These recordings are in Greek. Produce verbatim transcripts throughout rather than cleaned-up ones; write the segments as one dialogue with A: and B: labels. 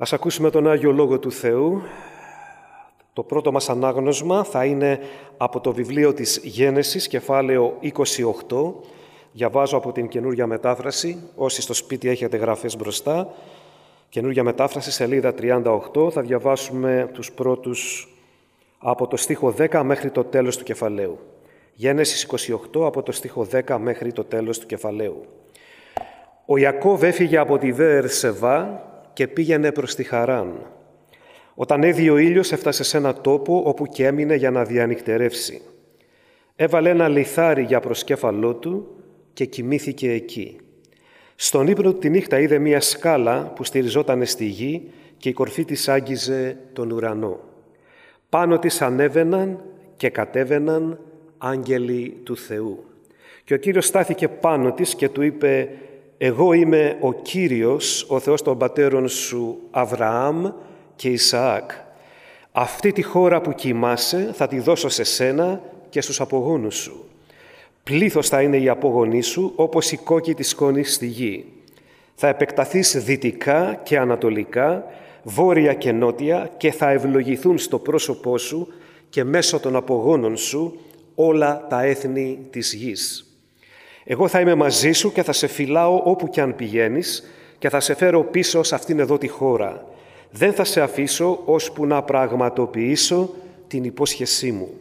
A: Ας ακούσουμε τον Άγιο Λόγο του Θεού. Το πρώτο μας ανάγνωσμα θα είναι από το βιβλίο της Γένεσης, κεφάλαιο είκοσι οκτώ. Διαβάζω από την καινούργια μετάφραση. Όσοι στο σπίτι έχετε γραφές μπροστά, καινούργια μετάφραση, σελίδα τριάντα οκτώ. Θα διαβάσουμε τους πρώτους από το στίχο δέκα μέχρι το τέλος του κεφαλαίου. Γένεσης είκοσι οκτώ, από το στίχο δέκα μέχρι το τέλος του κεφαλαίου. Ο Ιακώβ έφυγε από τη Βεερσεβά και πήγαινε προς τη Χαράν. Όταν έδει ο ήλιος, έφτασε σε ένα τόπο όπου και έμεινε για να διανυκτερεύσει. Έβαλε ένα λιθάρι για προσκέφαλό του και κοιμήθηκε εκεί. Στον ύπνο του τη νύχτα είδε μία σκάλα που στηριζόταν στη γη και η κορφή της άγγιζε τον ουρανό. Πάνω της ανέβαιναν και κατέβαιναν άγγελοι του Θεού. Και ο Κύριος στάθηκε πάνω της και του είπε: «Εγώ είμαι ο Κύριος, ο Θεός των πατέρων σου Αβραάμ και Ισαάκ. Αυτή τη χώρα που κοιμάσαι θα τη δώσω σε σένα και στους απογόνους σου. Πλήθος θα είναι οι απόγονοί σου, όπως η κόκκι της σκόνης στη γη. Θα επεκταθείς δυτικά και ανατολικά, βόρεια και νότια, και θα ευλογηθούν στο πρόσωπό σου και μέσω των απογόνων σου όλα τα έθνη της γης. Εγώ θα είμαι μαζί σου και θα σε φυλάω όπου κι αν πηγαίνεις και θα σε φέρω πίσω σε αυτήν εδώ τη χώρα. Δεν θα σε αφήσω ώσπου να πραγματοποιήσω την υπόσχεσή μου».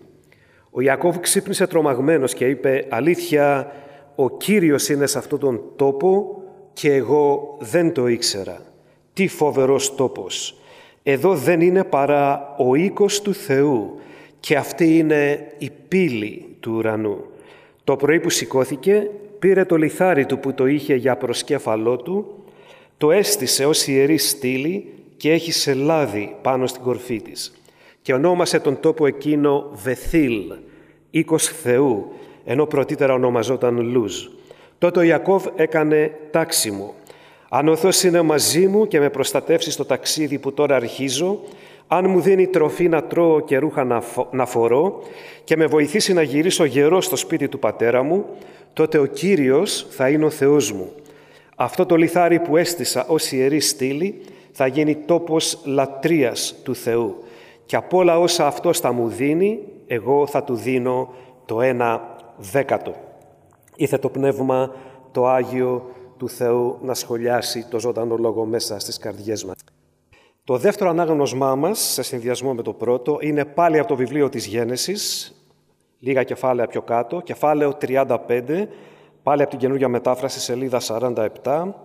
A: Ο Ιακώβ ξύπνησε τρομαγμένος και είπε: «Αλήθεια, ο Κύριος είναι σε αυτόν τον τόπο και εγώ δεν το ήξερα. Τι φοβερός τόπος! Εδώ δεν είναι παρά ο οίκος του Θεού και αυτή είναι η πύλη του ουρανού». Το πρωί που σηκώθηκε, πήρε το λιθάρι του που το είχε για προσκέφαλό του, το έστησε ως ιερή στήλη και έχισε λάδι πάνω στην κορφή της. Και ονόμασε τον τόπο εκείνο Βεθήλ, οίκος Θεού, ενώ πρωτήτερα ονομαζόταν Λούζ. Τότε ο Ιακώβ έκανε τάξιμο: «Αν ο Θεός είναι μαζί μου και με προστατεύσει στο ταξίδι που τώρα αρχίζω, αν μου δίνει τροφή να τρώω και ρούχα να, φο... να φορώ και με βοηθήσει να γυρίσω γερός στο σπίτι του πατέρα μου, τότε ο Κύριος θα είναι ο Θεός μου. Αυτό το λιθάρι που έστησα ως ιερή στήλη θα γίνει τόπος λατρείας του Θεού και από όλα όσα αυτός θα μου δίνει, εγώ θα του δίνω το ένα δέκατο». Ήθε το Πνεύμα το Άγιο του Θεού να σχολιάσει το ζωντανό λόγο μέσα στις καρδιές μας. Το δεύτερο ανάγνωσμά μας, σε συνδυασμό με το πρώτο, είναι πάλι από το βιβλίο της Γένεσης, λίγα κεφάλαια πιο κάτω, κεφάλαιο τριάντα πέντε, πάλι από την καινούργια μετάφραση, σελίδα σαράντα επτά.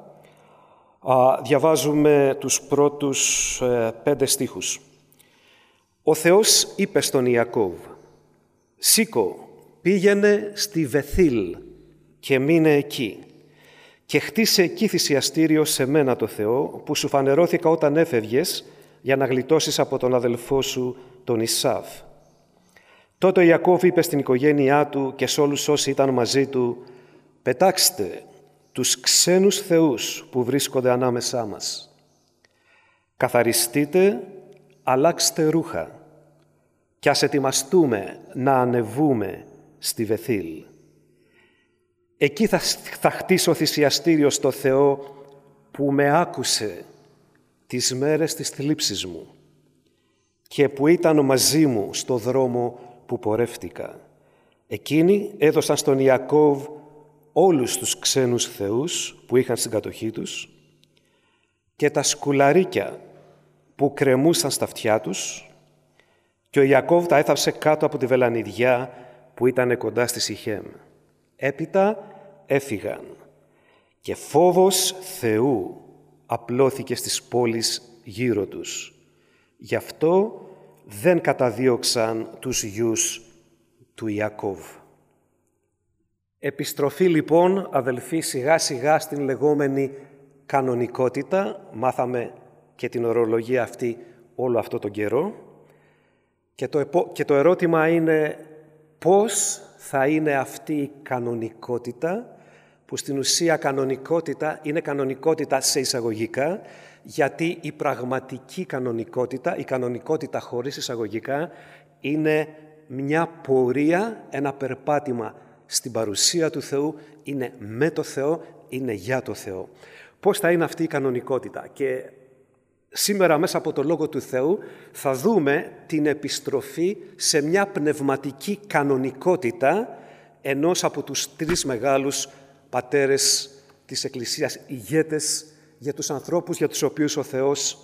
A: Α, διαβάζουμε τους πρώτους ε, πέντε στίχους. «Ο Θεός είπε στον Ιακώβ: «Σήκω, πήγαινε στη Βεθήλ και μείνε εκεί και χτίσε εκεί θυσιαστήριο σε μένα το Θεό, που σου φανερώθηκα όταν έφευγες για να γλιτώσεις από τον αδελφό σου τον Ισάβ». Τότε ο Ιακώβ είπε στην οικογένειά του και σε όλους όσοι ήταν μαζί του: «Πετάξτε τους ξένους θεούς που βρίσκονται ανάμεσά μας. Καθαριστείτε, αλλάξτε ρούχα και ας ετοιμαστούμε να ανεβούμε στη Βεθήλ. Εκεί θα, θα χτίσω θυσιαστήριο στο Θεό που με άκουσε τις μέρες της θλίψης μου και που ήταν μαζί μου στο δρόμο που πορεύτηκα». Εκείνοι έδωσαν στον Ιακώβ όλους τους ξένους θεούς που είχαν στην κατοχή τους και τα σκουλαρίκια που κρεμούσαν στα αυτιά τους, και ο Ιακώβ τα έθαψε κάτω από τη βελανιδιά που ήταν κοντά στη Σιχέμ. Έπειτα έφυγαν και φόβος Θεού απλώθηκε στις πόλεις γύρω τους. Γι' αυτό δεν καταδίωξαν τους γιους του Ιακώβ. Επιστροφή λοιπόν, αδελφοί, σιγά σιγά στην λεγόμενη κανονικότητα. Μάθαμε και την ορολογία αυτή όλο αυτό τον καιρό. Και το, επο... και το ερώτημα είναι πώς θα είναι αυτή η κανονικότητα, που στην ουσία κανονικότητα είναι κανονικότητα σε εισαγωγικά, γιατί η πραγματική κανονικότητα, η κανονικότητα χωρίς εισαγωγικά, είναι μια πορεία, ένα περπάτημα στην παρουσία του Θεού, είναι με το Θεό, είναι για το Θεό. Πώς θα είναι αυτή η κανονικότητα? Και σήμερα μέσα από το Λόγο του Θεού θα δούμε την επιστροφή σε μια πνευματική κανονικότητα ενός από τους τρεις μεγάλους πατέρες της Εκκλησίας, ηγέτες για τους ανθρώπους για τους οποίους ο Θεός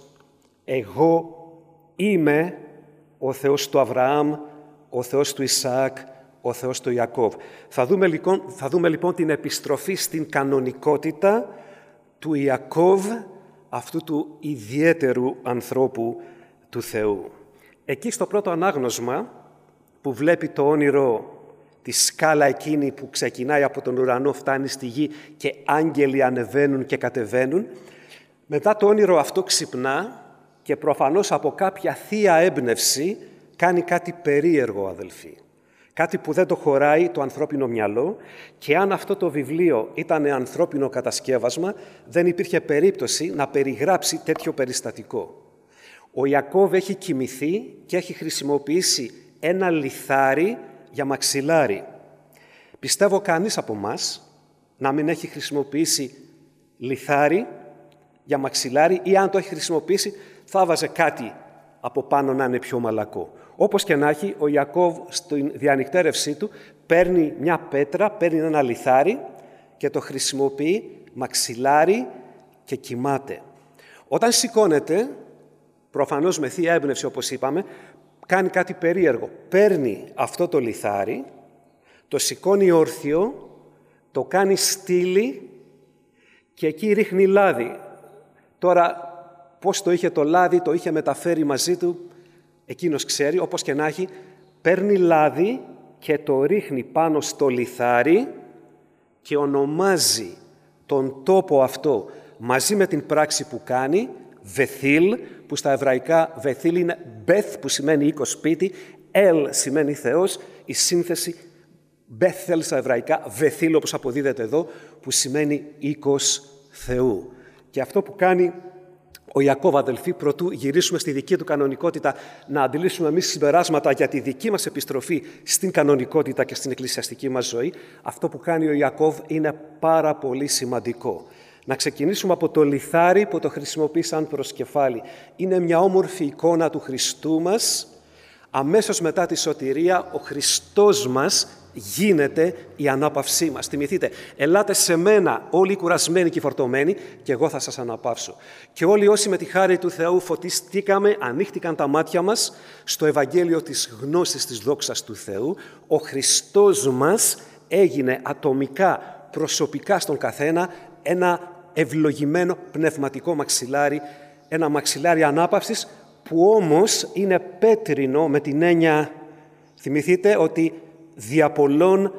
A: «Εγώ είμαι ο Θεός του Αβραάμ, ο Θεός του Ισαάκ, ο Θεός του Ιακώβ». Θα δούμε λοιπόν, θα δούμε λοιπόν την επιστροφή στην κανονικότητα του Ιακώβ, αυτού του ιδιαίτερου ανθρώπου του Θεού. Εκεί στο πρώτο ανάγνωσμα που βλέπει το όνειρο, τη σκάλα εκείνη που ξεκινάει από τον ουρανό, φτάνει στη γη και άγγελοι ανεβαίνουν και κατεβαίνουν, μετά το όνειρο αυτό ξυπνά και προφανώς από κάποια θεία έμπνευση κάνει κάτι περίεργο, αδελφοί. Κάτι που δεν το χωράει το ανθρώπινο μυαλό, και αν αυτό το βιβλίο ήταν ανθρώπινο κατασκεύασμα, δεν υπήρχε περίπτωση να περιγράψει τέτοιο περιστατικό. Ο Ιακώβ έχει κοιμηθεί και έχει χρησιμοποιήσει ένα λιθάρι για μαξιλάρι. Πιστεύω κανείς από μας να μην έχει χρησιμοποιήσει λιθάρι για μαξιλάρι, ή αν το έχει χρησιμοποιήσει θα βάζε κάτι από πάνω να είναι πιο μαλακό. Όπως και να έχει, ο Ιακώβ στην διανυκτέρευσή του παίρνει μια πέτρα, παίρνει ένα λιθάρι και το χρησιμοποιεί μαξιλάρι και κοιμάται. Όταν σηκώνεται, προφανώς με θεία έμπνευση όπως είπαμε, κάνει κάτι περίεργο. Παίρνει αυτό το λιθάρι, το σηκώνει όρθιο, το κάνει στήλη και εκεί ρίχνει λάδι. Τώρα, πώς το είχε το λάδι, το είχε μεταφέρει μαζί του, εκείνος ξέρει. Όπως και να έχει, παίρνει λάδι και το ρίχνει πάνω στο λιθάρι και ονομάζει τον τόπο αυτό μαζί με την πράξη που κάνει Βεθήλ, που στα εβραϊκά Βεθήλ είναι Μπεθ, που σημαίνει οίκο σπίτι, Ελ σημαίνει Θεός, η σύνθεση Μπεθέλ στα εβραϊκά, Βεθήλ όπως αποδίδεται εδώ, που σημαίνει οίκος Θεού. Και αυτό που κάνει ο Ιακώβ, αδελφοί, προτού γυρίσουμε στη δική του κανονικότητα, να αντιλήσουμε εμείς συμπεράσματα για τη δική μας επιστροφή στην κανονικότητα και στην εκκλησιαστική μας ζωή, αυτό που κάνει ο Ιακώβ είναι πάρα πολύ σημαντικό. Να ξεκινήσουμε από το λιθάρι που το χρησιμοποιεί σαν προσκεφάλι. Είναι μια όμορφη εικόνα του Χριστού μας. Αμέσως μετά τη σωτηρία, ο Χριστός μας γίνεται η ανάπαυσή μας. Θυμηθείτε, ελάτε σε μένα όλοι οι κουρασμένοι και φορτωμένοι και εγώ θα σας αναπαύσω. Και όλοι όσοι με τη χάρη του Θεού φωτιστήκαμε, ανοίχτηκαν τα μάτια μας στο Ευαγγέλιο της γνώσης της δόξας του Θεού, ο Χριστός μας έγινε ατομικά, προσωπικά στον καθένα ένα ευλογημένο πνευματικό μαξιλάρι, ένα μαξιλάρι ανάπαυσης που όμως είναι πέτρινο με την έννοια, θυμηθείτε, ότι δια πολλών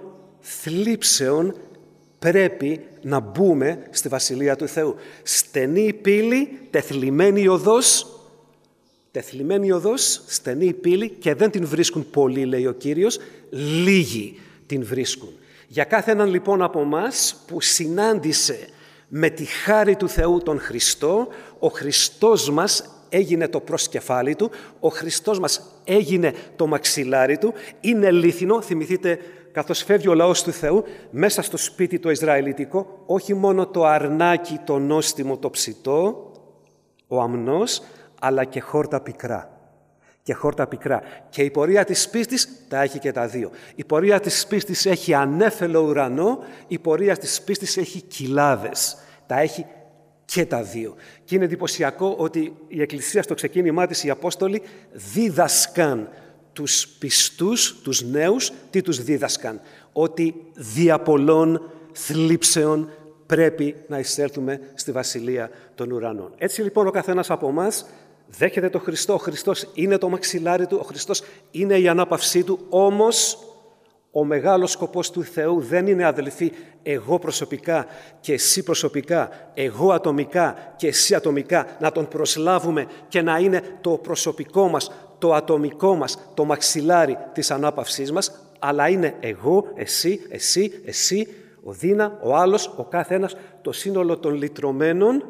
A: θλίψεων πρέπει να μπούμε στη Βασιλεία του Θεού. Στενή η πύλη, τεθλιμμένη η οδός, τεθλιμμένη η οδός, στενή η πύλη και δεν την βρίσκουν πολλοί, λέει ο Κύριος, λίγοι την βρίσκουν. Για κάθε έναν λοιπόν από εμάς που συνάντησε με τη χάρη του Θεού τον Χριστό, ο Χριστός μας έγινε το προσκεφάλι του, ο Χριστός μας έγινε το μαξιλάρι του, είναι λίθινο, θυμηθείτε, καθώς φεύγει ο λαός του Θεού, μέσα στο σπίτι το Ισραηλιτικό, όχι μόνο το αρνάκι, το νόστιμο, το ψητό, ο αμνός, αλλά και χόρτα πικρά. Και χόρτα πικρά. Και η πορεία της πίστης τα έχει και τα δύο. Η πορεία της πίστης έχει ανέφελο ουρανό, η πορεία της πίστης έχει κοιλάδες. Τα έχει και τα δύο. Και είναι εντυπωσιακό ότι η Εκκλησία στο ξεκίνημά της, οι Απόστολοι δίδασκαν τους πιστούς, τους νέους, τι τους δίδασκαν? Ότι δια πολλών θλίψεων πρέπει να εισέλθουμε στη Βασιλεία των Ουρανών. Έτσι λοιπόν ο καθένας από εμάς δέχεται τον Χριστό, ο Χριστός είναι το μαξιλάρι του, ο Χριστός είναι η ανάπαυσή του, όμως ο μεγάλος σκοπός του Θεού δεν είναι, αδελφοί, εγώ προσωπικά και εσύ προσωπικά, εγώ ατομικά και εσύ ατομικά, να τον προσλάβουμε και να είναι το προσωπικό μας, το ατομικό μας, το μαξιλάρι της ανάπαυσής μας, αλλά είναι εγώ, εσύ, εσύ, εσύ, ο Δίνα, ο άλλος, ο κάθε ένας, το σύνολο των λυτρωμένων,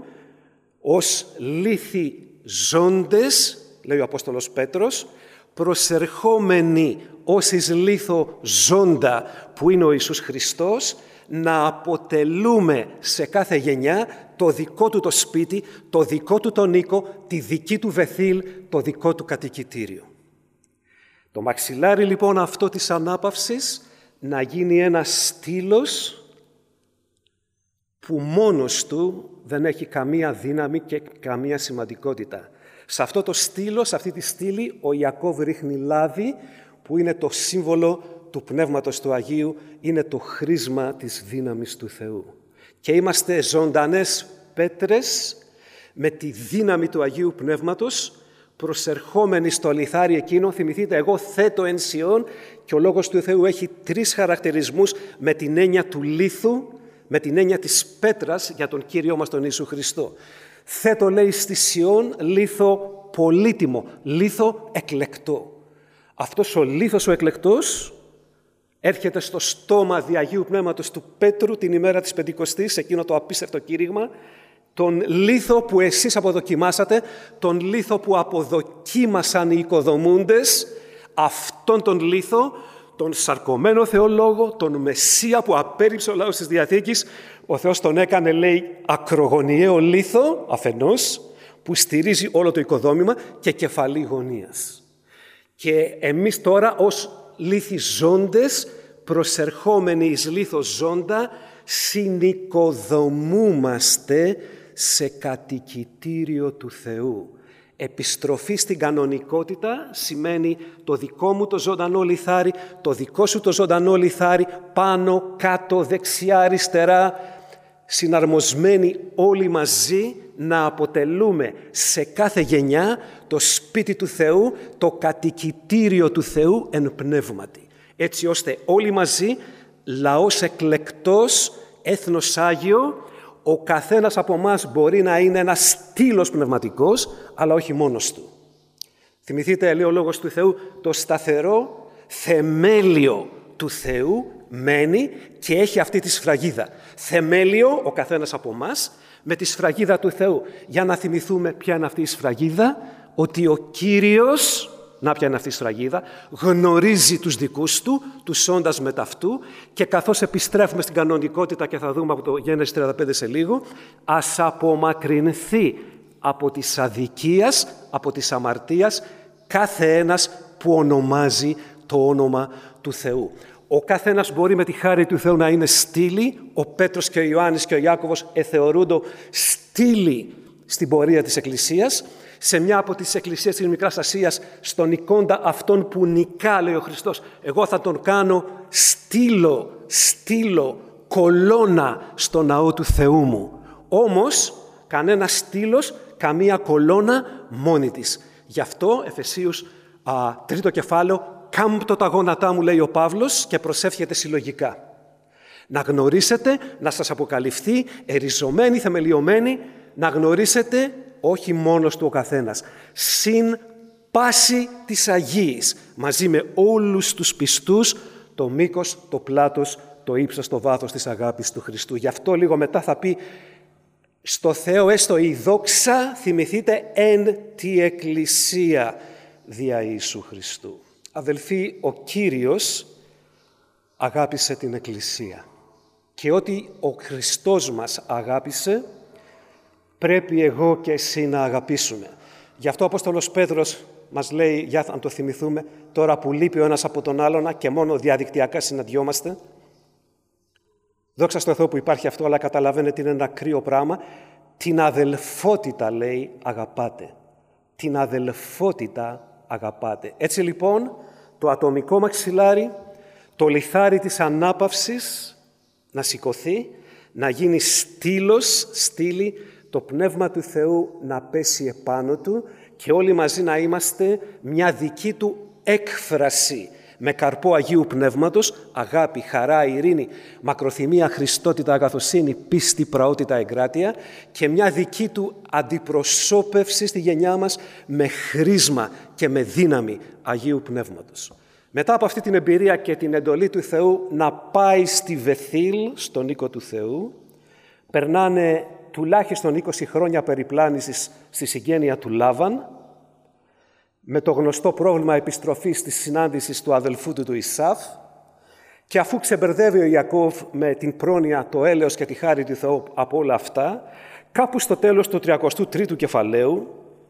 A: ως λίθοι ζώντες, λέει ο Απόστολος Πέτρος, προσερχόμενοι ως εις λίθο ζώντα που είναι ο Ιησούς Χριστός, να αποτελούμε σε κάθε γενιά το δικό του το σπίτι, το δικό του τον οίκο, τη δική του Βεθήλ, το δικό του κατοικητήριο. Το μαξιλάρι λοιπόν αυτό της ανάπαυσης να γίνει ένα στήλος που μόνος του δεν έχει καμία δύναμη και καμία σημαντικότητα. Σε αυτό το στήλο, σε αυτή τη στήλη, ο Ιακώβ ρίχνει λάδι, που είναι το σύμβολο του Πνεύματος του Αγίου, είναι το χρήσμα της δύναμης του Θεού. Και είμαστε ζωντανές πέτρες με τη δύναμη του Αγίου Πνεύματος, προσερχόμενοι στο λιθάρι εκείνο. Θυμηθείτε, εγώ θέτω εν Σιών, και ο Λόγος του Θεού έχει τρεις χαρακτηρισμούς με την έννοια του λίθου, με την έννοια της πέτρας για τον Κύριό μας τον Ιησού Χριστό. Θέτω, λέει, στη Σιών λίθο πολύτιμο, λίθο εκλεκτό. Αυτός ο λίθος ο εκλεκτός έρχεται στο στόμα δι' Αγίου Πνεύματος του Πέτρου την ημέρα της Πεντηκοστής, εκείνο το απίστευτο κήρυγμα, τον λίθο που εσείς αποδοκιμάσατε, τον λίθο που αποδοκίμασαν οι οικοδομούντες, αυτόν τον λίθο, τον σαρκωμένο θεολόγο, τον Μεσσία που απέρριψε ο λαός της Διαθήκης, ο Θεός τον έκανε, λέει, ακρογωνιαίο λίθο αφενός, που στηρίζει όλο το οικοδόμημα, και κεφαλή γωνίας. Και εμείς τώρα ως λίθοι ζώντες, προσερχόμενοι εις λίθο ζώντα, συνοικοδομούμαστε σε κατοικητήριο του Θεού. Επιστροφή στην κανονικότητα σημαίνει το δικό μου το ζωντανό λιθάρι, το δικό σου το ζωντανό λιθάρι, πάνω, κάτω, δεξιά, αριστερά, συναρμοσμένοι όλοι μαζί να αποτελούμε σε κάθε γενιά το σπίτι του Θεού, το κατοικητήριο του Θεού εν πνεύματι. Έτσι ώστε όλοι μαζί, λαός εκλεκτός, έθνος Άγιο, ο καθένας από εμάς μπορεί να είναι ένας στήλος πνευματικός, αλλά όχι μόνος του. Θυμηθείτε, λέει ο Λόγος του Θεού, το σταθερό θεμέλιο του Θεού μένει και έχει αυτή τη σφραγίδα. Θεμέλιο ο καθένας από εμάς με τη σφραγίδα του Θεού. Για να θυμηθούμε ποια είναι αυτή η σφραγίδα, ότι ο Κύριος, να ποια είναι αυτή η σφραγίδα, γνωρίζει τους δικούς του, τους σώντας με ταυτού, και καθώς επιστρέφουμε στην κανονικότητα και θα δούμε από το Γένεσης τριάντα πέντε σε λίγο, ας απομακρυνθεί από της αδικίας, από της αμαρτίας, κάθε ένας που ονομάζει το όνομα του Θεού. Ο καθένας μπορεί με τη χάρη του Θεού να είναι στήλη. Ο Πέτρος και ο Ιωάννης και ο Ιάκωβος εθεωρούνται στήλη στην πορεία της Εκκλησίας. Σε μια από τις εκκλησίες της Μικράς Ασίας, στον νικώντα αυτόν που νικά, λέει ο Χριστός, εγώ θα τον κάνω στήλο, στήλο, κολόνα στο ναό του Θεού μου. Όμως, κανένα στήλος, καμία κολόνα μόνη της. Γι' αυτό, Εφεσίους α, τρίτο κεφάλαιο, κάμπτω τα γόνατά μου, λέει ο Παύλος, και προσεύχεται συλλογικά. Να γνωρίσετε, να σας αποκαλυφθεί, εριζωμένοι, θεμελιωμένοι, να γνωρίσετε όχι μόνος του ο καθένας, συν πάση της Αγίης, μαζί με όλους τους πιστούς, το μήκος, το πλάτος, το ύψος, το βάθος της αγάπης του Χριστού. Γι' αυτό λίγο μετά θα πει, στο Θεό έστω η δόξα, θυμηθείτε, εν τη Εκκλησία δια Ιησού Χριστού. Αδελφοί, ο Κύριος αγάπησε την Εκκλησία. Και ότι ο Χριστός μας αγάπησε, πρέπει εγώ και εσύ να αγαπήσουμε. Γι' αυτό ο Απόστολος Πέτρος μας λέει, για αν το θυμηθούμε, τώρα που λείπει ο ένας από τον άλλον και μόνο διαδικτυακά συναντιόμαστε. Δόξα στο Θεό που υπάρχει αυτό, αλλά καταλαβαίνετε είναι ένα κρύο πράγμα. Την αδελφότητα, λέει, αγαπάτε. Την αδελφότητα αγαπάτε. Έτσι λοιπόν, το ατομικό μαξιλάρι, το λιθάρι της ανάπαυσης να σηκωθεί, να γίνει στήλος, στήλη, το Πνεύμα του Θεού να πέσει επάνω του και όλοι μαζί να είμαστε μια δική του έκφραση με καρπό Αγίου Πνεύματος, αγάπη, χαρά, ειρήνη, μακροθυμία, χριστότητα, αγαθοσύνη, πίστη, πραότητα, εγκράτεια και μια δική του αντιπροσώπευση στη γενιά μας με χρήσμα και με δύναμη Αγίου Πνεύματος. Μετά από αυτή την εμπειρία και την εντολή του Θεού να πάει στη Βεθήλ, στον οίκο του Θεού, περνάνε τουλάχιστον είκοσι χρόνια περιπλάνησης στη συγγένεια του Λάβαν, με το γνωστό πρόβλημα επιστροφής της συνάντησης του αδελφού του του Ισαύ, και αφού ξεμπερδεύει ο Ιακώβ με την πρόνοια, το έλεος και τη χάρη του Θεού από όλα αυτά, Κάπου στο τέλος του τριακοστού τρίτου κεφαλαίου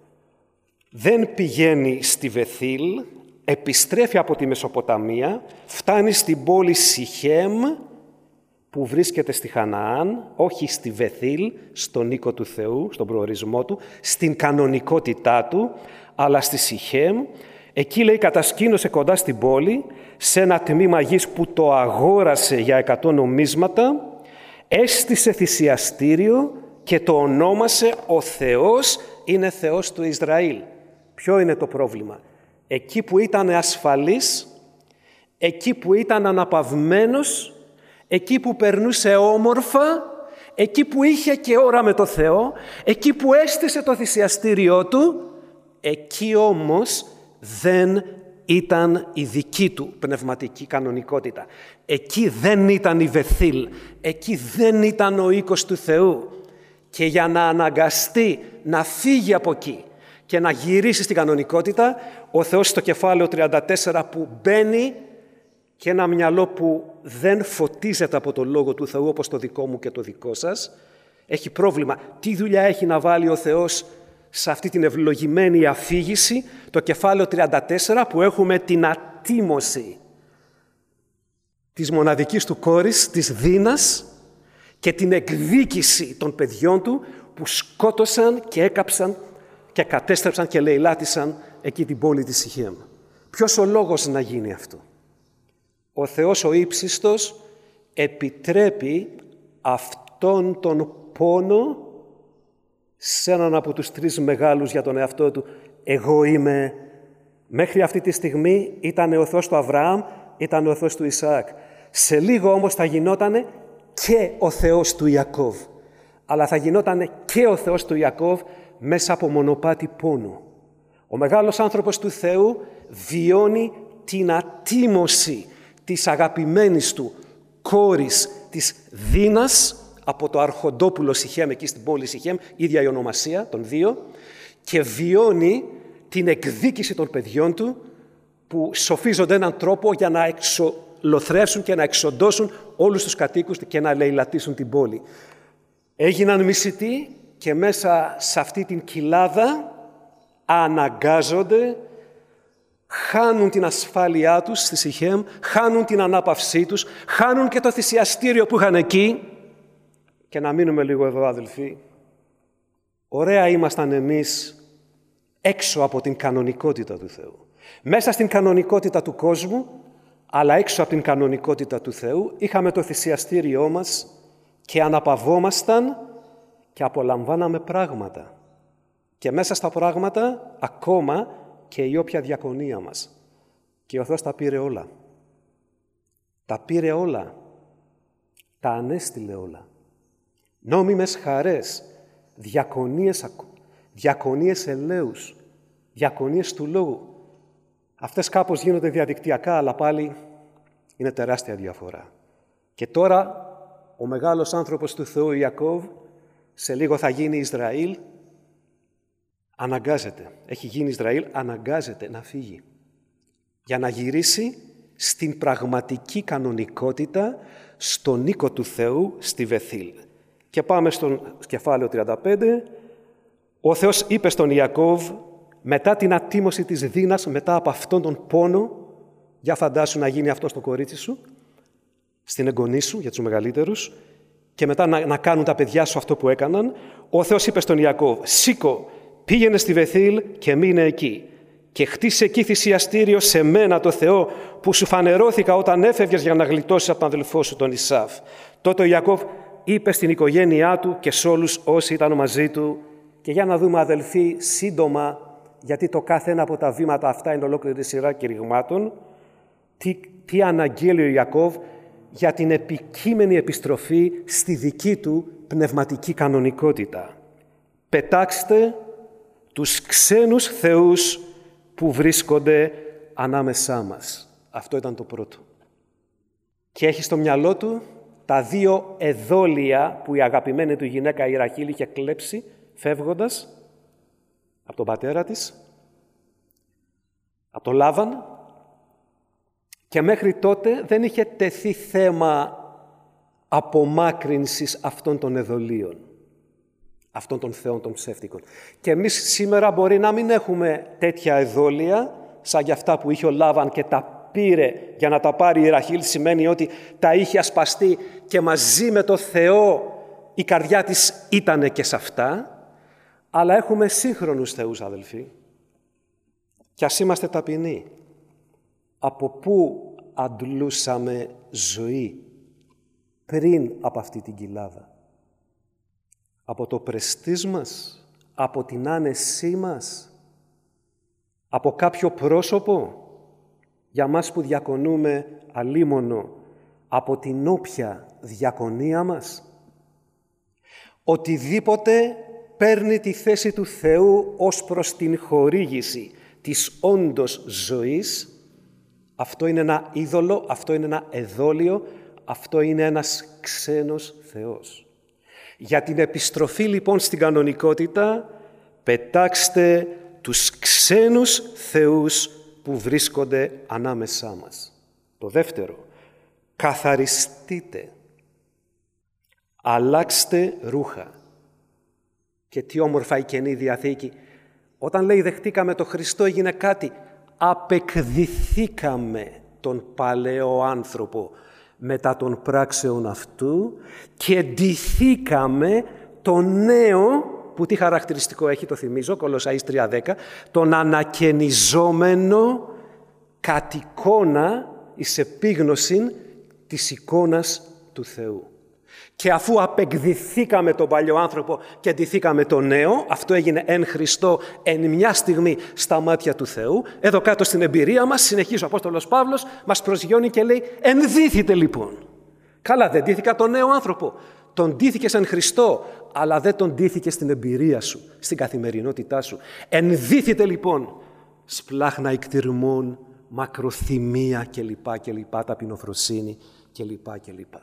A: δεν πηγαίνει στη Βεθήλ, επιστρέφει από τη Μεσοποταμία, φτάνει στην πόλη Σιχέμ, που βρίσκεται στη Χαναάν, όχι στη Βεθήλ, στον οίκο του Θεού, στον προορισμό του, στην κανονικότητά του, αλλά στη Σιχέμ. Εκεί, λέει, κατασκήνωσε κοντά στην πόλη, σε ένα τμήμα γης που το αγόρασε για εκατό νομίσματα, έστησε θυσιαστήριο και το ονόμασε «Ο Θεός είναι Θεός του Ισραήλ». Ποιο είναι το πρόβλημα? Εκεί που ήταν ασφαλής, εκεί που ήταν αναπαυμένος, εκεί που περνούσε όμορφα, εκεί που είχε και ώρα με το Θεό, εκεί που έστησε το θυσιαστήριό του, εκεί όμως δεν ήταν η δική του πνευματική κανονικότητα. Εκεί δεν ήταν η Βεθήλ, εκεί δεν ήταν ο οίκος του Θεού. Και για να αναγκαστεί να φύγει από εκεί και να γυρίσει στην κανονικότητα, ο Θεός στο κεφάλαιο τριάντα τέσσερα που μπαίνει και ένα μυαλό που δεν φωτίζεται από το Λόγο του Θεού όπως το δικό μου και το δικό σας, έχει πρόβλημα. Τι δουλειά έχει να βάλει ο Θεός σε αυτή την ευλογημένη αφήγηση, το κεφάλαιο τριάντα τέσσερα, που έχουμε την ατίμωση της μοναδικής του κόρης, της Δίνας, και την εκδίκηση των παιδιών του που σκότωσαν και έκαψαν και κατέστρεψαν και λαιλάτισαν εκεί την πόλη της Σιχέμ. Ποιος ο λόγος να γίνει αυτό? Ο Θεός ο ύψιστος επιτρέπει αυτόν τον πόνο σε έναν από τους τρεις μεγάλους για τον εαυτό του. Εγώ είμαι. Μέχρι αυτή τη στιγμή ήταν ο Θεός του Αβραάμ, ήταν ο Θεός του Ισαάκ. Σε λίγο όμως θα γινότανε και ο Θεός του Ιακώβ. Αλλά θα γινότανε και ο Θεός του Ιακώβ μέσα από μονοπάτι πόνο. Ο μεγάλος άνθρωπος του Θεού βιώνει την ατίμωση της αγαπημένης του κόρης της Δίνας από το αρχοντόπουλο Σιχέμ, εκεί στην πόλη Σιχέμ, ίδια η ονομασία των δύο, και βιώνει την εκδίκηση των παιδιών του που σοφίζονται έναν τρόπο για να εξολοθρεύσουν και να εξοντώσουν όλους τους κατοίκους και να λαιλατίσουν την πόλη. Έγιναν μισητοί και μέσα σε αυτή την κοιλάδα αναγκάζονται, χάνουν την ασφάλειά τους στη Σιχέμ, χάνουν την ανάπαυσή τους, χάνουν και το θυσιαστήριο που είχαν εκεί. Και να μείνουμε λίγο εδώ, αδελφοί. Ωραία ήμασταν εμείς έξω από την κανονικότητα του Θεού. Μέσα στην κανονικότητα του κόσμου, αλλά έξω από την κανονικότητα του Θεού, είχαμε το θυσιαστήριό μας και αναπαυόμασταν και απολαμβάναμε πράγματα. Και μέσα στα πράγματα ακόμα και η όποια διακονία μας. Και ο Θεός τα πήρε όλα. Τα πήρε όλα. Τα ανέστηλε όλα. Νόμιμες χαρές, διακονίες, διακονίες ελέους, διακονίες του λόγου. Αυτές κάπως γίνονται διαδικτυακά, αλλά πάλι είναι τεράστια διαφορά. Και τώρα ο μεγάλος άνθρωπος του Θεού Ιακώβ, σε λίγο θα γίνει Ισραήλ, αναγκάζεται, έχει γίνει Ισραήλ, αναγκάζεται να φύγει για να γυρίσει στην πραγματική κανονικότητα, στον οίκο του Θεού, στη Βεθήλ. Και πάμε στο κεφάλαιο τριάντα πέντε. Ο Θεός είπε στον Ιακώβ, μετά την ατίμωση της Δίνας, μετά από αυτόν τον πόνο, για φαντάσου να γίνει αυτό στο κορίτσι σου, στην εγγονή σου, για τους μεγαλύτερους, και μετά να, να κάνουν τα παιδιά σου αυτό που έκαναν, ο Θεός είπε στον Ιακώβ, σήκω, πήγαινε στη Βεθήλ και μείνε εκεί και χτίσε εκεί θυσιαστήριο σε μένα το Θεό που σου φανερώθηκα όταν έφευγες για να γλιτώσεις από τον αδελφό σου τον Ισαύ. Τότε ο Ιακώβ είπε στην οικογένειά του και σε όλους όσοι ήταν μαζί του. Και για να δούμε, αδελφοί, σύντομα, γιατί το κάθε ένα από τα βήματα αυτά είναι ολόκληρη σειρά κηρυγμάτων, τι, τι αναγγέλει ο Ιακώβ για την επικείμενη επιστροφή στη δική του πνευματική κανονικότητα. Πετάξτε τους ξένους θεούς που βρίσκονται ανάμεσά μας. Αυτό ήταν το πρώτο. Και έχει στο μυαλό του τα δύο εδόλια που η αγαπημένη του γυναίκα η Ραχήλ είχε κλέψει φεύγοντας από τον πατέρα της, από τον Λάβαν, και μέχρι τότε δεν είχε τεθεί θέμα απομάκρυνσης αυτών των εδολίων. αυτών των θεών των ψεύτικων. Και εμείς σήμερα μπορεί να μην έχουμε τέτοια εδόλια, σαν για αυτά που είχε ο Λάβαν και τα πήρε για να τα πάρει η Ραχήλ, σημαίνει ότι τα είχε ασπαστεί και μαζί με το Θεό η καρδιά της ήτανε και σε αυτά, αλλά έχουμε σύγχρονους θεούς, αδελφοί. Κι ας είμαστε ταπεινοί. Από πού αντλούσαμε ζωή πριν από αυτή την κοιλάδα? Από το πρεστίζ μας, από την άνεσή μας, από κάποιο πρόσωπο, για μας που διακονούμε αλίμονο, από την όποια διακονία μας? Οτιδήποτε παίρνει τη θέση του Θεού ως προς την χορήγηση της όντως ζωής, αυτό είναι ένα είδωλο, αυτό είναι ένα εδόλιο, αυτό είναι ένας ξένος Θεός. Για την επιστροφή λοιπόν στην κανονικότητα, πετάξτε τους ξένους θεούς που βρίσκονται ανάμεσά μας. Το δεύτερο, καθαριστείτε, αλλάξτε ρούχα. Και τι όμορφα η Καινή Διαθήκη. Όταν λέει δεχτήκαμε το Χριστό έγινε κάτι, απεκδηθήκαμε τον παλαιό άνθρωπο μετά των πράξεων αυτού και ντυθήκαμε τον νέο, που τι χαρακτηριστικό έχει, το θυμίζω, Κολοσσαείς τρία δέκα, τον ανακαινιζόμενο κατ' εικόνα εις επίγνωσιν της εικόνας του Θεού. Και αφού απεκδηθήκαμε τον παλιό άνθρωπο και ντυθήκαμε τον νέο, αυτό έγινε εν Χριστώ εν μια στιγμή στα μάτια του Θεού, εδώ κάτω στην εμπειρία μας, συνεχίζει ο Απόστολος Παύλος, μας προσγειώνει και λέει ενδύθητε λοιπόν. Καλά, δεν ντύθηκα τον νέο άνθρωπο, τον ντύθηκες εν Χριστώ, αλλά δεν τον ντύθηκες στην εμπειρία σου, στην καθημερινότητά σου. Ενδύθητε λοιπόν σπλάχνα εκτιρμών, μακροθυμία κλπ. κλπ. Ταπεινοφροσύνη κλπ. κλπ.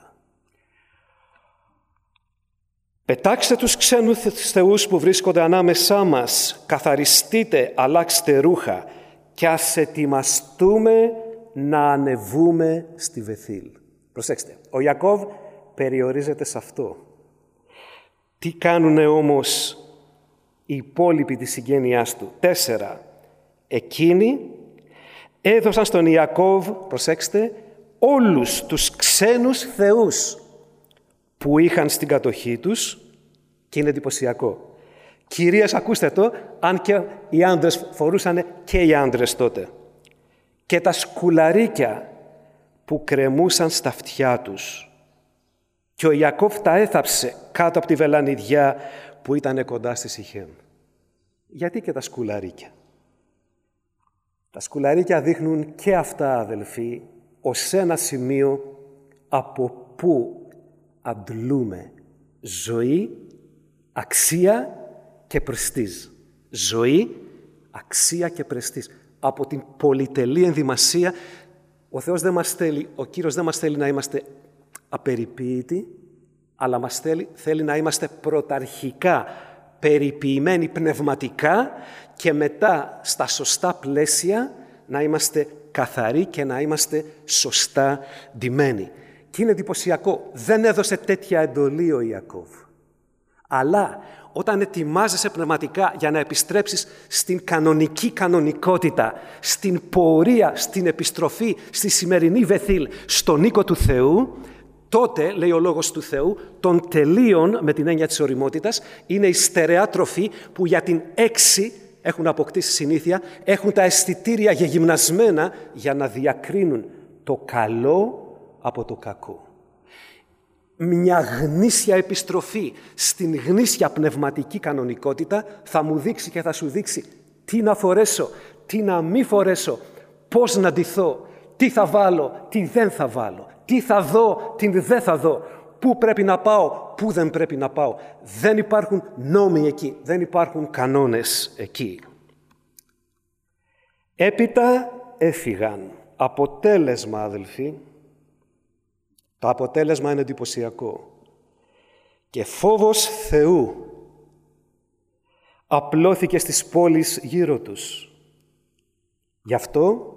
A: Πετάξτε τους ξένους θεούς που βρίσκονται ανάμεσά μας, καθαριστείτε, αλλάξτε ρούχα και ας ετοιμαστούμε να ανεβούμε στη Βεθήλ. Προσέξτε, ο Ιακώβ περιορίζεται σε αυτό. Τι κάνουνε όμως οι υπόλοιποι της συγγένειάς του? Τέσσερα. Εκείνοι έδωσαν στον Ιακώβ, προσέξτε, όλους τους ξένους θεούς που είχαν στην κατοχή τους, και είναι εντυπωσιακό. Κυρίες, ακούστε το, αν και οι άντρες φορούσαν και οι άντρες τότε. Και τα σκουλαρίκια που κρεμούσαν στα αυτιά τους. Και ο Ιακώβ τα έθαψε κάτω από τη βελανιδιά που ήταν κοντά στη Σιχέμ. Γιατί και τα σκουλαρίκια? Τα σκουλαρίκια δείχνουν και αυτά, αδελφοί, ως ένα σημείο από πού αντλούμε ζωή, αξία και πρεστίζ. Ζωή, αξία και πρεστίζ. Από την πολυτελή ενδυμασία, ο Θεός δεν μας θέλει, ο Κύριος δεν μας θέλει να είμαστε απεριποίητοι, αλλά μας θέλει, θέλει να είμαστε πρωταρχικά περιποιημένοι πνευματικά και μετά στα σωστά πλαίσια να είμαστε καθαροί και να είμαστε σωστά ντυμένοι. Και είναι εντυπωσιακό, δεν έδωσε τέτοια εντολή ο Ιακώβ. Αλλά όταν ετοιμάζεσαι πνευματικά για να επιστρέψεις στην κανονική κανονικότητα, στην πορεία, στην επιστροφή, στη σημερινή Βεθήλ, στον οίκο του Θεού, τότε, λέει ο Λόγος του Θεού, των τελείων, με την έννοια της ωριμότητας, είναι η στερεά τροφή που για την έξι έχουν αποκτήσει συνήθεια, έχουν τα αισθητήρια γεγυμνασμένα για να διακρίνουν το καλό από το κακό. Μια γνήσια επιστροφή στην γνήσια πνευματική κανονικότητα θα μου δείξει και θα σου δείξει τι να φορέσω, τι να μη φορέσω, πώς να ντυθώ, τι θα βάλω, τι δεν θα βάλω, τι θα δω, τι δεν θα δω, πού πρέπει να πάω, πού δεν πρέπει να πάω. Δεν υπάρχουν νόμοι εκεί, δεν υπάρχουν κανόνες εκεί. Έπειτα έφυγαν. Αποτέλεσμα, αδελφοί, το αποτέλεσμα είναι εντυπωσιακό. Και φόβος Θεού απλώθηκε στις πόλεις γύρω τους. Γι' αυτό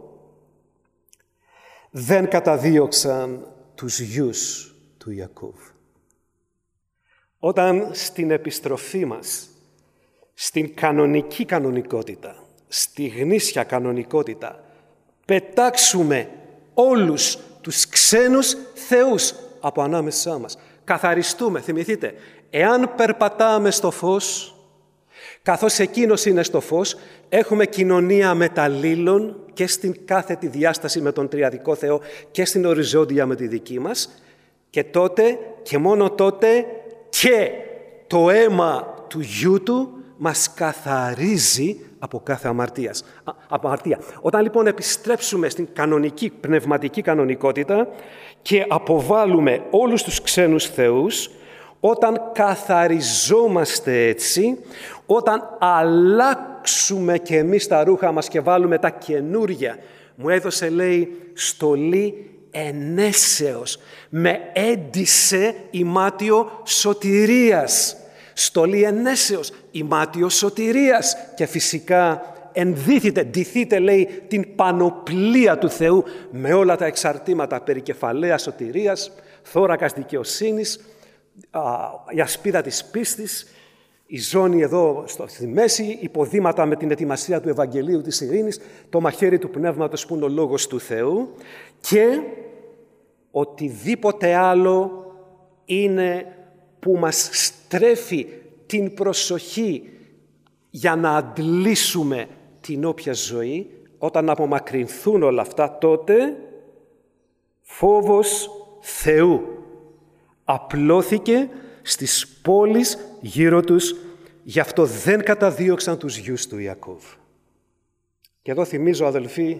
A: δεν καταδίωξαν τους γιους του Ιακώβ. Όταν στην επιστροφή μας, στην κανονική κανονικότητα, στη γνήσια κανονικότητα, πετάξουμε όλους τους ξένους θεούς από ανάμεσά μας, καθαριστούμε, θυμηθείτε, εάν περπατάμε στο φως, καθώς εκείνος είναι στο φως, έχουμε κοινωνία μεταλλήλων και στην κάθετη διάσταση με τον τριαδικό Θεό και στην οριζόντια με τη δική μας, και τότε και μόνο τότε και το αίμα του Γιού Του μας καθαρίζει από κάθε αμαρτίας. Από αμαρτία. Όταν λοιπόν επιστρέψουμε στην κανονική, πνευματική κανονικότητα και αποβάλουμε όλους τους ξένους θεούς, όταν καθαριζόμαστε έτσι, όταν αλλάξουμε και εμείς τα ρούχα μας και βάλουμε τα καινούρια, μου έδωσε, λέει, στολή ενέσεως, με έντυσε ημάτιο σωτηρίας. Στολή ενέσεως, ημάτιο σωτηρίας, και φυσικά ενδύθητε, ντυθείτε, λέει, την πανοπλία του Θεού με όλα τα εξαρτήματα, περικεφαλαία σωτηρίας, θώρακας δικαιοσύνης, η ασπίδα της πίστης, η ζώνη εδώ στη μέση, υποδήματα με την ετοιμασία του Ευαγγελίου της ειρήνης, το μαχαίρι του Πνεύματος που είναι ο Λόγος του Θεού, και οτιδήποτε άλλο είναι που μας στρέφει την προσοχή για να αντλήσουμε την όποια ζωή. Όταν απομακρυνθούν όλα αυτά, τότε φόβος Θεού απλώθηκε στις πόλεις γύρω τους, γι' αυτό δεν καταδίωξαν τους γιους του Ιακώβ. Και εδώ θυμίζω, αδελφοί,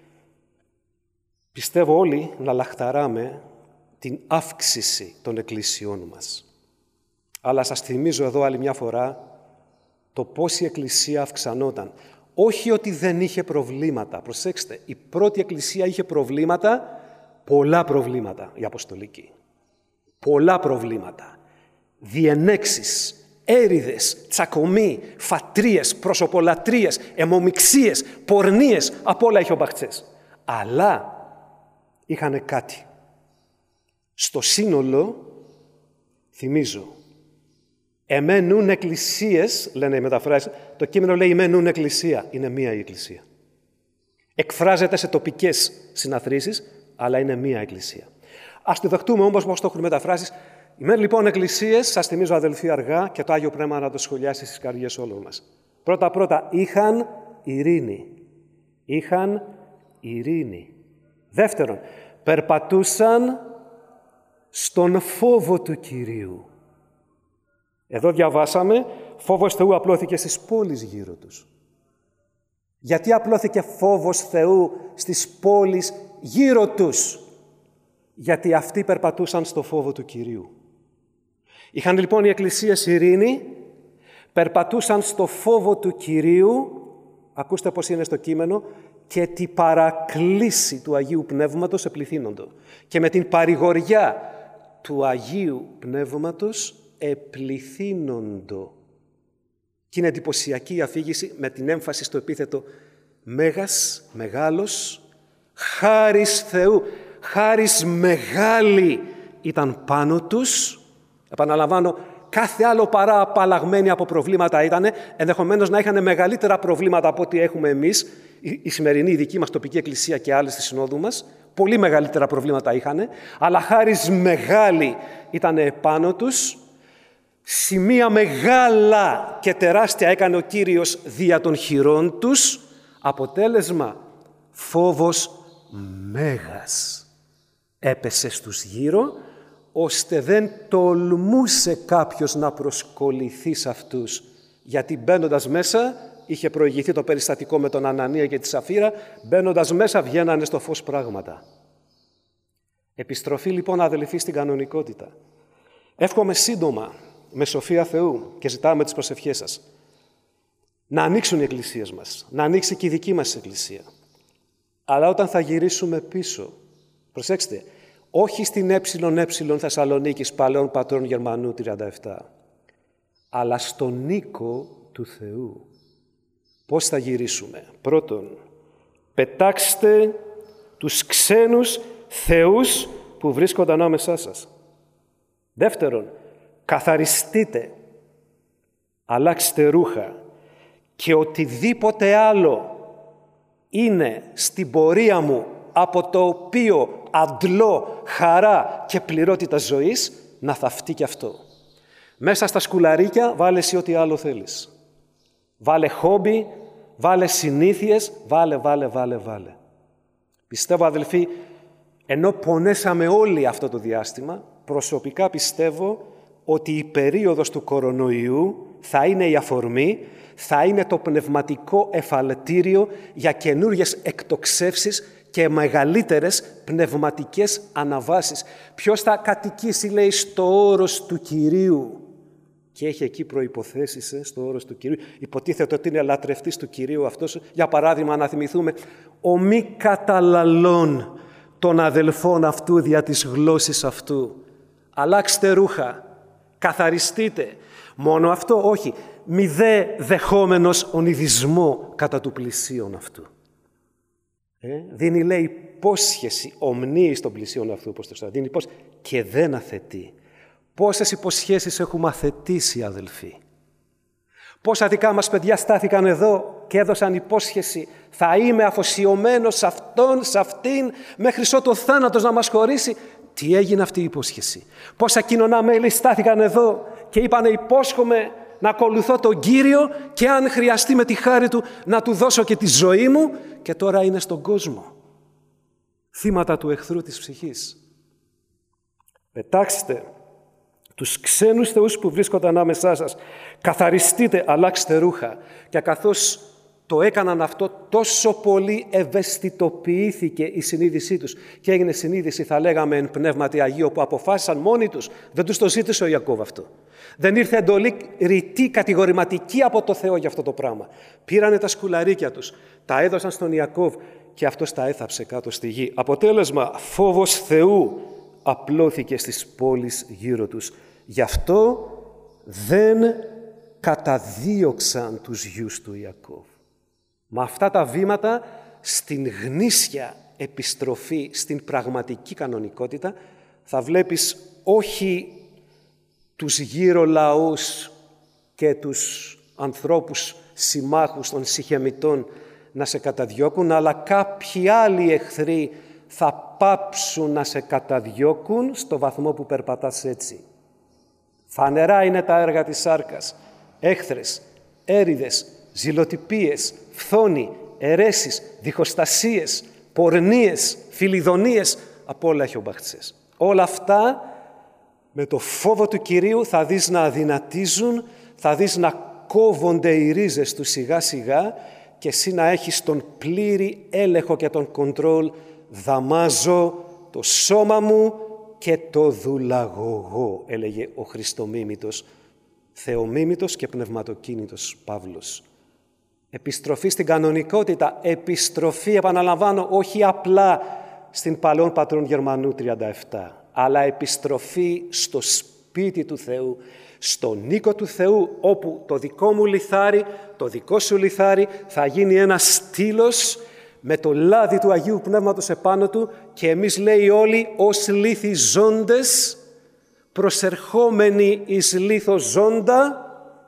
A: πιστεύω όλοι να λαχταράμε την αύξηση των εκκλησιών μας. Αλλά σας θυμίζω εδώ άλλη μια φορά το πώς η Εκκλησία αυξανόταν. Όχι ότι δεν είχε προβλήματα. Προσέξτε, η πρώτη Εκκλησία είχε προβλήματα, πολλά προβλήματα, η Αποστολική. Πολλά προβλήματα. Διενέξεις, έρηδες, τσακωμοί, φατρίες, προσωπολατρίες, αιμομιξίες, πορνίες, απ' όλα είχε ο Μπαχτσές. Αλλά είχανε κάτι. Στο σύνολο, θυμίζω, εμένουν εκκλησίες, λένε οι μεταφράσεις, το κείμενο λέει εμένουν εκκλησία, είναι μία η εκκλησία. Εκφράζεται σε τοπικές συναθρήσεις, αλλά είναι μία εκκλησία. Ας το δεχτούμε όμως πώς το έχουν μεταφράσεις. Ημέν λοιπόν εκκλησίες, σας θυμίζω αδελφοί αργά, και το Άγιο Πνεύμα να το σχολιάσει στις καρδιές όλων μας. Πρώτα-πρώτα, είχαν ειρήνη. Είχαν ειρήνη. Δεύτερον, περπατούσαν στον φόβο του Κυρίου. Εδώ διαβάσαμε, φόβος Θεού απλώθηκε στις πόλεις γύρω τους. Γιατί απλώθηκε φόβος Θεού στις πόλεις γύρω τους? Γιατί αυτοί περπατούσαν στο φόβο του Κυρίου. Είχαν λοιπόν οι εκκλησίες ειρήνη, περπατούσαν στο φόβο του Κυρίου, ακούστε πώς είναι στο κείμενο, και την παρακλήση του Αγίου Πνεύματος επληθύνοντο. Και με την παρηγοριά του Αγίου Πνεύματος επληθύνοντο. Και είναι εντυπωσιακή η αφήγηση με την έμφαση στο επίθετο μέγας, μεγάλος, χάρις Θεού. Χάρις μεγάλη ήταν πάνω τους. Επαναλαμβάνω, κάθε άλλο παρά απαλλαγμένοι από προβλήματα ήτανε, ενδεχομένως να είχαν μεγαλύτερα προβλήματα από ό,τι έχουμε εμείς, η σημερινή η δική μας τοπική εκκλησία και άλλες στη συνόδου μας. Πολύ μεγαλύτερα προβλήματα είχαν, αλλά χάρις μεγάλη ήταν επάνω τους. Σημεία μεγάλα και τεράστια έκανε ο Κύριος δια των χειρών τους. Αποτέλεσμα, φόβος μέγας έπεσε στους γύρω, ώστε δεν τολμούσε κάποιος να προσκοληθεί σε αυτούς, γιατί μπαίνοντας μέσα, είχε προηγηθεί το περιστατικό με τον Ανανία και τη Σαφίρα, μπαίνοντας μέσα βγαίνανε στο φως πράγματα. Επιστροφή λοιπόν, αδελφοί, στην κανονικότητα. Εύχομαι σύντομα, με σοφία Θεού, και ζητάμε τις προσευχές σας, να ανοίξουν οι εκκλησίες μας, να ανοίξει και η δική μας εκκλησία. Αλλά όταν θα γυρίσουμε πίσω, προσέξτε, όχι στην ε ε Θεσσαλονίκης παλαιών πατρών Γερμανού τριάντα επτά, αλλά στον οίκο του Θεού. Πώς θα γυρίσουμε? Πρώτον, πετάξτε τους ξένους θεούς που βρίσκονται ανάμεσά σας. Δεύτερον, καθαριστείτε, αλλάξτε ρούχα και οτιδήποτε άλλο είναι στην πορεία μου από το οποίο αντλώ χαρά και πληρότητα ζωής, να θαυτεί και αυτό. Μέσα στα σκουλαρίκια βάλε εσύ ό,τι άλλο θέλεις. Βάλε χόμπι, βάλε συνήθειες, βάλε, βάλε, βάλε, βάλε. Πιστεύω, αδελφοί, ενώ πονέσαμε όλοι αυτό το διάστημα, προσωπικά πιστεύω ότι η περίοδος του κορονοϊού θα είναι η αφορμή, θα είναι το πνευματικό εφαλτήριο για καινούριες εκτοξεύσεις και μεγαλύτερες πνευματικές αναβάσεις. Ποιος θα κατοικήσει, λέει, στο όρος του Κυρίου και έχει εκεί προϋποθέσεις, ε, στο όρος του Κυρίου. Υποτίθεται ότι είναι λατρευτής του Κυρίου αυτός. Για παράδειγμα, να θυμηθούμε, ο μη καταλαλών των αδελφών αυτού δια της γλώσσης αυτού. Αλλάξτε ρούχα, καθαριστείτε. Μόνο αυτό, όχι. Μη δε δεχόμενος ονειδισμό κατά του πλησίον αυτού. Ε, δίνει, λέει, υπόσχεση, ομνίει στον πλησίον αυτού, όπως το ξέρω. Δίνει υπόσχεση και δεν αθετεί. Πόσες υποσχέσεις έχουμε αθετήσει, αδελφοί. Πόσα δικά μας παιδιά στάθηκαν εδώ και έδωσαν υπόσχεση. Θα είμαι αφοσιωμένος σε αυτόν, σε αυτήν, μέχρι ότου ο θάνατος να μας χωρίσει. Τι έγινε αυτή η υπόσχεση. Πόσα κοινωνά μέλη στάθηκαν εδώ και είπανε, υπόσχομαι να ακολουθώ τον Κύριο και αν χρειαστεί με τη χάρη Του να Του δώσω και τη ζωή μου, και τώρα είναι στον κόσμο. Θύματα του εχθρού της ψυχής. Πετάξτε τους ξένους θεούς που βρίσκονται ανάμεσά σας. Καθαριστείτε, αλλάξτε ρούχα. Και καθώς το έκαναν αυτό, τόσο πολύ ευαισθητοποιήθηκε η συνείδησή τους και έγινε συνείδηση, θα λέγαμε, εν πνεύματι Αγίου, που αποφάσισαν μόνοι τους. Δεν τους το ζήτησε ο Ιακώβ αυτό. Δεν ήρθε εντολή ρητή, κατηγορηματική από το Θεό για αυτό το πράγμα. Πήρανε τα σκουλαρίκια τους, τα έδωσαν στον Ιακώβ και αυτός τα έθαψε κάτω στη γη. Αποτέλεσμα, φόβος Θεού απλώθηκε στις πόλεις γύρω τους. Γι' αυτό δεν καταδίωξαν τους γιους του Ιακώβ. Με αυτά τα βήματα στην γνήσια επιστροφή, στην πραγματική κανονικότητα, θα βλέπεις όχι τους γύρω λαούς και τους ανθρώπους συμμάχους των συχεμιτών να σε καταδιώκουν, αλλά κάποιοι άλλοι εχθροί θα πάψουν να σε καταδιώκουν στο βαθμό που περπατάς έτσι. Φανερά είναι τα έργα της σάρκας. Έχθρες, έρηδες, ζηλοτυπίες, φθόνοι, αιρέσεις, διχοστασίες, πορνίες, φιλιδονίες, από όλα έχει ο Μπαχτσές. Όλα αυτά με το φόβο του Κυρίου θα δεις να αδυνατίζουν, θα δεις να κόβονται οι ρίζες του σιγά σιγά και εσύ να έχεις τον πλήρη έλεγχο και τον κοντρόλ. Δαμάζω το σώμα μου και το δουλαγωγώ, έλεγε ο Χριστομίμητος, θεομίμητος και πνευματοκίνητος Παύλος. Επιστροφή στην κανονικότητα, επιστροφή, επαναλαμβάνω, όχι απλά στην παλαιόν πατρών Γερμανού τριάντα επτά, αλλά επιστροφή στο σπίτι του Θεού, στον οίκο του Θεού, όπου το δικό μου λιθάρι, το δικό σου λιθάρι θα γίνει ένα στήλος με το λάδι του Αγίου Πνεύματος επάνω του και εμείς, λέει, όλοι ως λίθοι ζώντες, προσερχόμενοι εις λίθο ζώντα,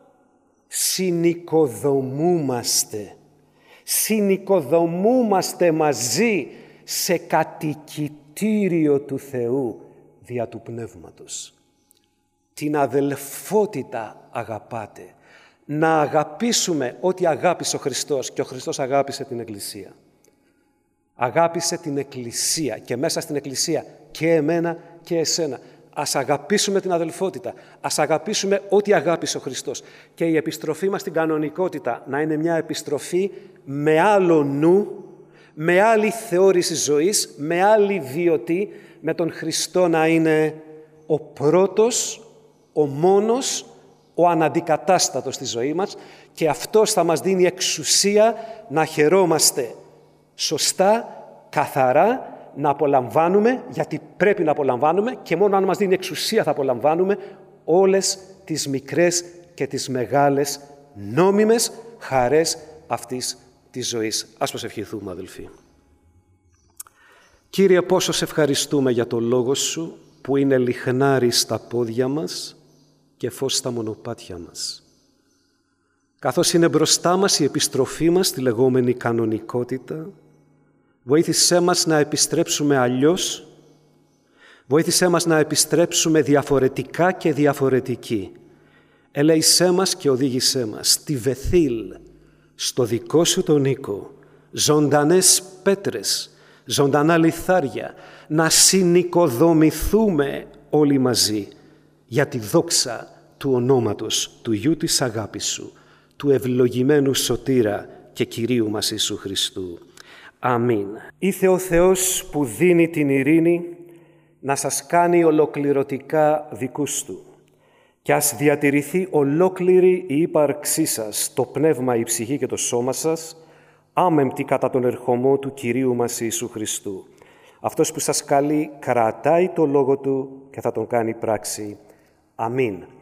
A: συνοικοδομούμαστε. Συνοικοδομούμαστε μαζί σε κατοικητήριο του Θεού δια του Πνεύματος. Την αδελφότητα αγαπάτε. Να αγαπήσουμε ό,τι αγάπησε ο Χριστός, και ο Χριστός αγάπησε την Εκκλησία. Αγάπησε την Εκκλησία και μέσα στην Εκκλησία και εμένα και εσένα. Ας αγαπήσουμε την αδελφότητα, ας αγαπήσουμε ό,τι αγάπησε ο Χριστός. Και η επιστροφή μας στην κανονικότητα να είναι μια επιστροφή με άλλο νου, με άλλη θεώρηση ζωής, με άλλη βιωτή, με τον Χριστό να είναι ο πρώτος, ο μόνος, ο αναντικατάστατος στη ζωή μας, και αυτός θα μας δίνει εξουσία να χαιρόμαστε σωστά, καθαρά, να απολαμβάνουμε, γιατί πρέπει να απολαμβάνουμε και μόνο αν μας δίνει εξουσία θα απολαμβάνουμε όλες τις μικρές και τις μεγάλες νόμιμες χαρές αυτής της ζωής. Ας προσευχηθούμε, αδελφοί. Κύριε, πόσο σε ευχαριστούμε για το Λόγο Σου που είναι λιχνάρι στα πόδια μας και φως στα μονοπάτια μας. Καθώς είναι μπροστά μας η επιστροφή μας στη λεγόμενη κανονικότητα, βοήθησέ μας να επιστρέψουμε αλλιώς, βοήθησέ μας να επιστρέψουμε διαφορετικά και διαφορετικοί. Ελέησέ μας και οδήγησέ μας στη Βεθήλ, στο δικό σου τον οίκο, ζωντανές πέτρες, ζωντανά λιθάρια, να συνοικοδομηθούμε όλοι μαζί για τη δόξα του ονόματος του Υιού της αγάπης σου, του ευλογημένου Σωτήρα και Κυρίου μας Ιησού Χριστού. Αμήν. Ήθε ο Θεός που δίνει την ειρήνη να σας κάνει ολοκληρωτικά δικούς Του και ας διατηρηθεί ολόκληρη η ύπαρξή σας, το πνεύμα, η ψυχή και το σώμα σας, άμεμπτη κατά τον ερχομό του Κυρίου μας Ιησού Χριστού. Αυτός που σας καλεί κρατάει το λόγο Του και θα τον κάνει πράξη. Αμήν.